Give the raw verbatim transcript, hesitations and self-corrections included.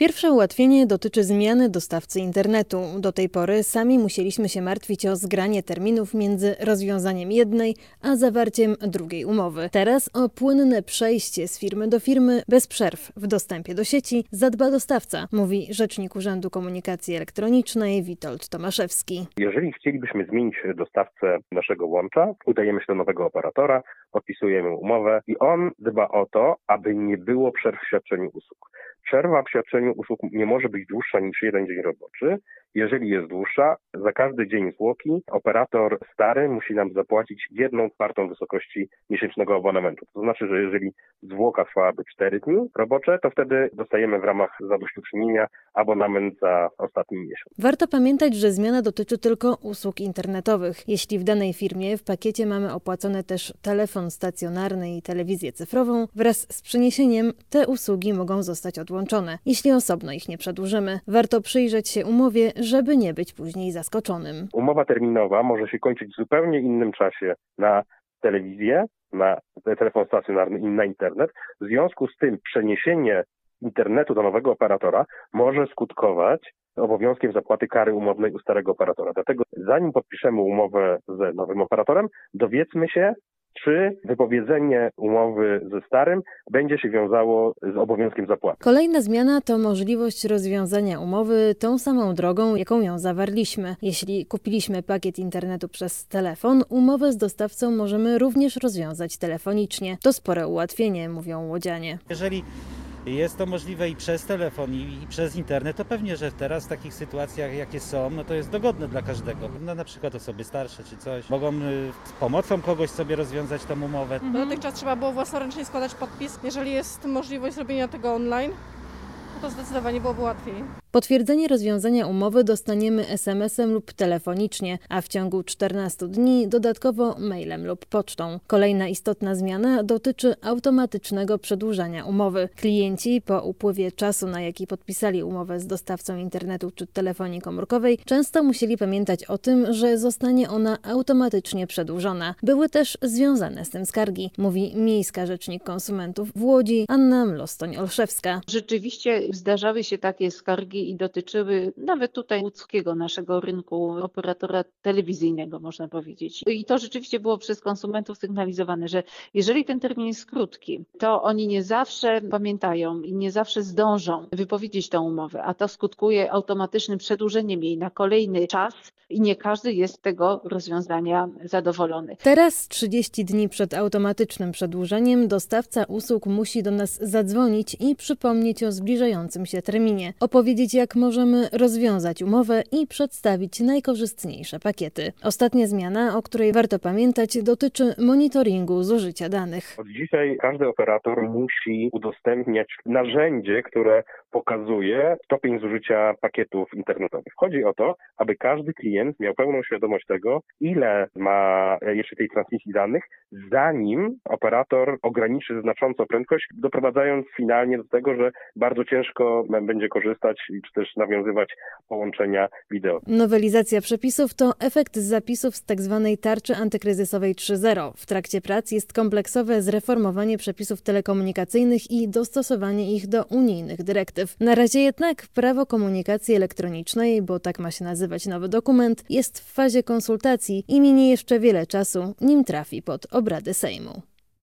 Pierwsze ułatwienie dotyczy zmiany dostawcy internetu. Do tej pory sami musieliśmy się martwić o zgranie terminów między rozwiązaniem jednej a zawarciem drugiej umowy. Teraz o płynne przejście z firmy do firmy bez przerw w dostępie do sieci zadba dostawca, mówi rzecznik Urzędu Komunikacji Elektronicznej Witold Tomaszewski. Jeżeli chcielibyśmy zmienić dostawcę naszego łącza, udajemy się do nowego operatora, podpisujemy umowę i on dba o to, aby nie było przerw w świadczeniu usług. Przerwa w świadczeniu usług nie może być dłuższa niż jeden dzień roboczy. Jeżeli jest dłuższa, za każdy dzień zwłoki operator stary musi nam zapłacić jedną czwartą wysokości miesięcznego abonamentu. To znaczy, że jeżeli zwłoka trwałaby cztery dni robocze, to wtedy dostajemy w ramach zadośćuczynienia abonament za ostatni miesiąc. Warto pamiętać, że zmiana dotyczy tylko usług internetowych. Jeśli w danej firmie w pakiecie mamy opłacone też telefon stacjonarny i telewizję cyfrową, wraz z przeniesieniem te usługi mogą zostać odłączone, jeśli osobno ich nie przedłużymy. Warto przyjrzeć się umowie, żeby nie być później zaskoczonym. Umowa terminowa może się kończyć w zupełnie innym czasie na telewizję, na telefon stacjonarny i na internet. W związku z tym przeniesienie internetu do nowego operatora może skutkować obowiązkiem zapłaty kary umownej u starego operatora. Dlatego zanim podpiszemy umowę z nowym operatorem, dowiedzmy się, czy wypowiedzenie umowy ze starym będzie się wiązało z obowiązkiem zapłaty. Kolejna zmiana to możliwość rozwiązania umowy tą samą drogą, jaką ją zawarliśmy. Jeśli kupiliśmy pakiet internetu przez telefon, umowę z dostawcą możemy również rozwiązać telefonicznie. To spore ułatwienie, mówią łodzianie. Jeżeli jest to możliwe i przez telefon, i, i przez internet, to pewnie, że teraz w takich sytuacjach, jakie są, no to jest dogodne dla każdego. No, na przykład osoby starsze czy coś mogą y, z pomocą kogoś sobie rozwiązać tę umowę. Mhm. Dotychczas trzeba było własnoręcznie składać podpis. Jeżeli jest możliwość zrobienia tego online, to zdecydowanie byłoby łatwiej. Potwierdzenie rozwiązania umowy dostaniemy es em esem lub telefonicznie, a w ciągu czternastu dni dodatkowo mailem lub pocztą. Kolejna istotna zmiana dotyczy automatycznego przedłużania umowy. Klienci po upływie czasu, na jaki podpisali umowę z dostawcą internetu czy telefonii komórkowej, często musieli pamiętać o tym, że zostanie ona automatycznie przedłużona. Były też związane z tym skargi, mówi miejska rzecznik konsumentów w Łodzi Anna Mlostoń-Olszewska. Rzeczywiście zdarzały się takie skargi i dotyczyły nawet tutaj łódzkiego naszego rynku operatora telewizyjnego, można powiedzieć. I to rzeczywiście było przez konsumentów sygnalizowane, że jeżeli ten termin jest krótki, to oni nie zawsze pamiętają i nie zawsze zdążą wypowiedzieć tę umowę, a to skutkuje automatycznym przedłużeniem jej na kolejny czas i nie każdy jest z tego rozwiązania zadowolony. Teraz, trzydzieści dni przed automatycznym przedłużeniem, dostawca usług musi do nas zadzwonić i przypomnieć o zbliżającym się terminie, opowiedzieć, jak możemy rozwiązać umowę i przedstawić najkorzystniejsze pakiety. Ostatnia zmiana, o której warto pamiętać, dotyczy monitoringu zużycia danych. Od dzisiaj każdy operator musi udostępniać narzędzie, które pokazuje stopień zużycia pakietów internetowych. Chodzi o to, aby każdy klient miał pełną świadomość tego, ile ma jeszcze tej transmisji danych, zanim operator ograniczy znacząco prędkość, doprowadzając finalnie do tego, że bardzo ciężko będzie korzystać czy też nawiązywać połączenia wideo. Nowelizacja przepisów to efekt zapisów z tzw. tarczy antykryzysowej trzy zero. W trakcie prac jest kompleksowe zreformowanie przepisów telekomunikacyjnych i dostosowanie ich do unijnych dyrektyw. Na razie jednak prawo komunikacji elektronicznej, bo tak ma się nazywać nowy dokument, jest w fazie konsultacji i minie jeszcze wiele czasu, nim trafi pod obrady Sejmu.